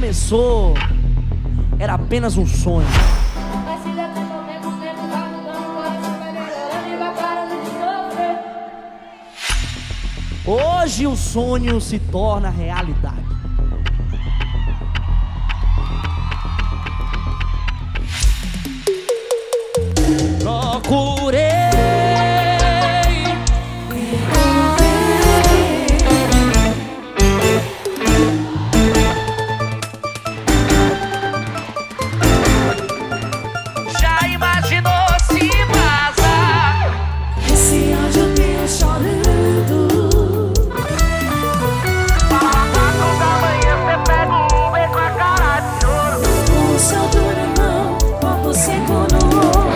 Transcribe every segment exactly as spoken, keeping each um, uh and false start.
começou era apenas um sonho. Mas se der tempo ao mesmo tempo tá mudando, o coração vai melhorando e vai parando de sofrer. Hoje o sonho se torna realidade. Procurei, já imaginou se vazar esse áudio meu chorando? quatro da manhã cê pega o Uber com a cara de choro. Com o sol do não, copo seco no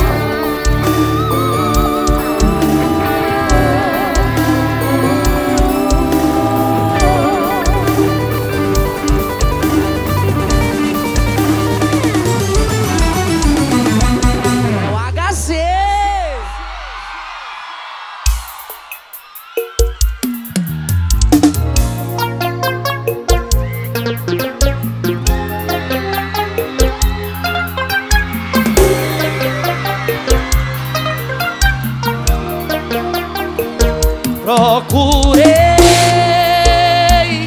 O H C. Procurei,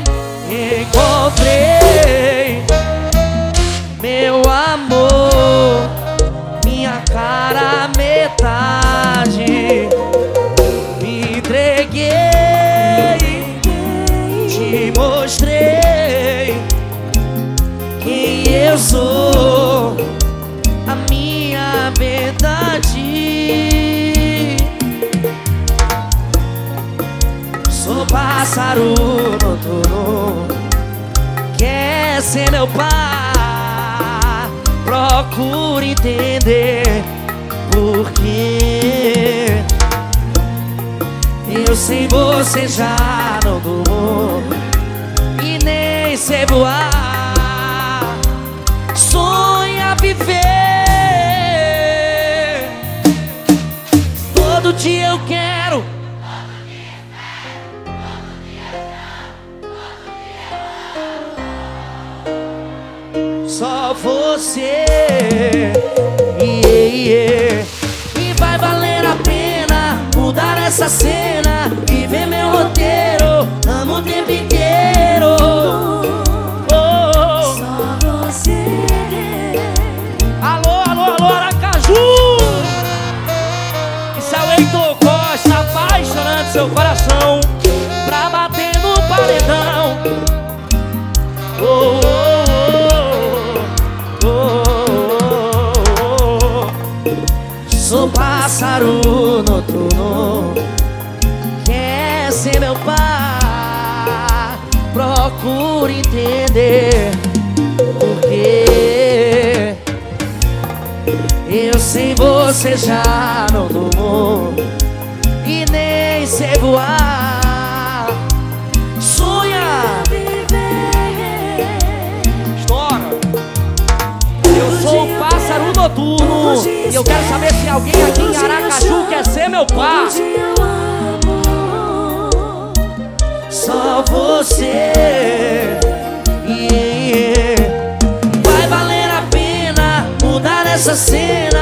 encontrei meu amor, minha cara metade. Me entreguei, te mostrei quem eu sou, a minha verdade. Sou pássaro noturno, quer ser meu par. Procure entender por quê. Eu sem você já não durmo e nem sei voar. Sonha viver, todo dia eu quero. Só você, yeah, yeah. E vai valer a pena mudar essa cena, viver meu roteiro, amo o tempo inteiro. Oh. só você. Alô, alô, alô, Aracaju! Isso é o Heitor Costa apaixonando seu coração pra bater no paredão. Oh, oh. Sou pássaro noturno, quer ser meu par. Procure entender por quê. Eu sem você já não durmo e nem sei voar. Sonha viver. Estoura. Eu sou o pássaro noturno e eu quero saber se alguém aqui em Aracaju quer ser meu par. Só você, yeah. Vai valer a pena mudar essa cena,